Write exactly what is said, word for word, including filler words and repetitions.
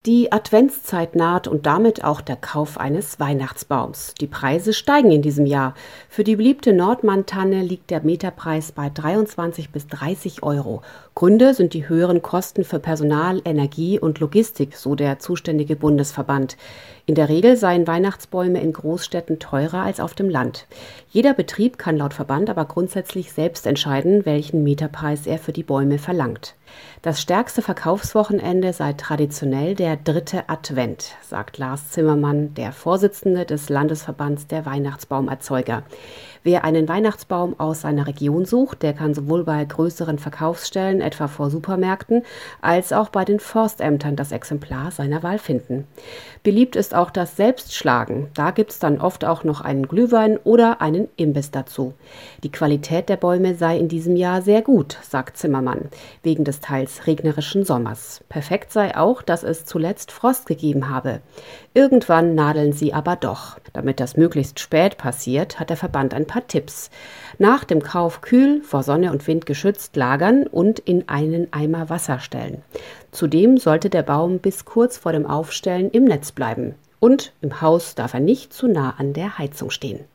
Die Adventszeit naht und damit auch der Kauf eines Weihnachtsbaums. Die Preise steigen in diesem Jahr. Für die beliebte Nordmann-Tanne liegt der Meterpreis bei dreiundzwanzig bis dreißig Euro. Gründe sind die höheren Kosten für Personal, Energie und Logistik, so der zuständige Bundesverband. In der Regel seien Weihnachtsbäume in Großstädten teurer als auf dem Land. Jeder Betrieb kann laut Verband aber grundsätzlich selbst entscheiden, welchen Meterpreis er für die Bäume verlangt. Das stärkste Verkaufswochenende sei traditionell der dritte Advent, sagt Lars Zimmermann, der Vorsitzende des Landesverbands der Weihnachtsbaumerzeuger. Wer einen Weihnachtsbaum aus seiner Region sucht, der kann sowohl bei größeren Verkaufsstellen, etwa vor Supermärkten, als auch bei den Forstämtern das Exemplar seiner Wahl finden. Beliebt ist auch das Selbstschlagen. Da gibt's dann oft auch noch einen Glühwein oder einen Imbiss dazu. Die Qualität der Bäume sei in diesem Jahr sehr gut, sagt Zimmermann, wegen des teils regnerischen Sommers. Perfekt sei auch, dass es zuletzt Frost gegeben habe. Irgendwann nadeln sie aber doch. Damit das möglichst spät passiert, hat der Verband ein paar Tipps. Nach dem Kauf kühl, vor Sonne und Wind geschützt lagern und in einen Eimer Wasser stellen. Zudem sollte der Baum bis kurz vor dem Aufstellen im Netz bleiben. Und im Haus darf er nicht zu nah an der Heizung stehen.